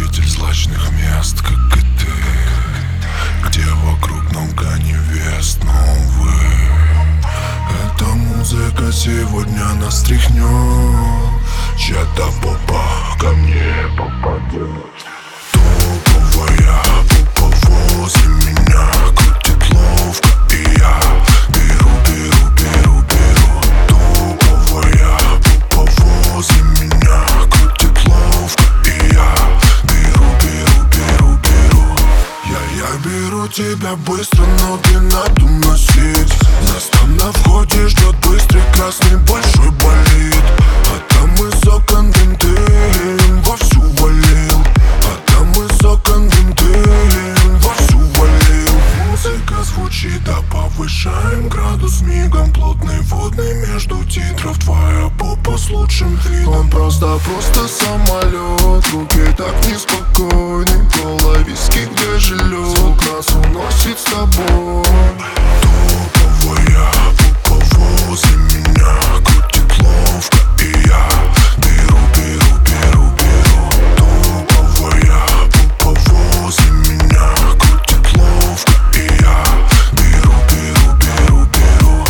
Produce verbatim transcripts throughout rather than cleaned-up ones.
любитель злачных мест, как и ты, где вокруг много невест, но увы, эта музыка сегодня нас тряхнет. Чья-то попа ко мне попадет. Топовая попа возле меня крутит ловко, и я беру, беру, беру, беру. Топовая попа возле меня крутит ловко, и я беру, беру, беру, беру. Я, я беру тебя быстро, но ты надо носить. Нас там на входе ждет быстрый красный большой болид. А там из окон дым дым вовсю валил. А там из окон дым дым вовсю валил. Музыка звучит, да повышаем градус мигом. Плотный водный между титров. Твоя попа с лучшим видом. Он просто, просто самолет. Руки так неспокойны. Кола, виски, где же лед? Звук нас уносит с тобой. Топовая попа возле меня крутит ловко, и я беру, беру, беру, беру. Топовая попа возле меня крутит ловко, и я беру, беру, беру, беру.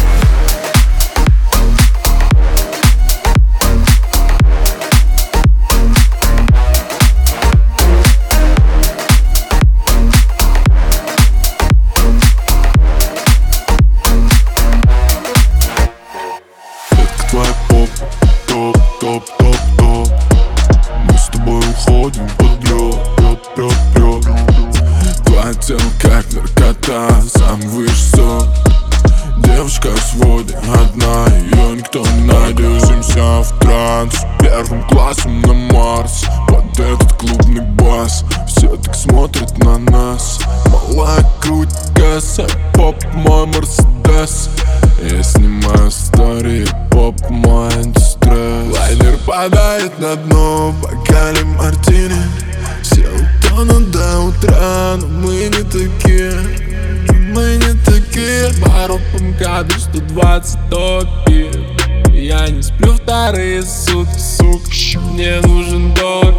Твоя поп, топ, топ, топ, топ. Мы с тобой уходим под лед, пёт, пёт, пёт. Твоя тема как наркота, сам выше сон. Девушка в своде одна, ее никто не найдет. Движемся в транс, первым классом на Марс. Под этот клубный бас все так смотрят на нас. Малая крутит касса, поп мой Мерседес. Я снимаю стори, поп мой антистресс. Лайнер падает на дно, в бокале мартини. Все утонут до утра, но мы не такие. Мы не такие. Баропом кадр сто двадцать топит. Я не сплю вторые сутки, сука. Мне нужен доллар.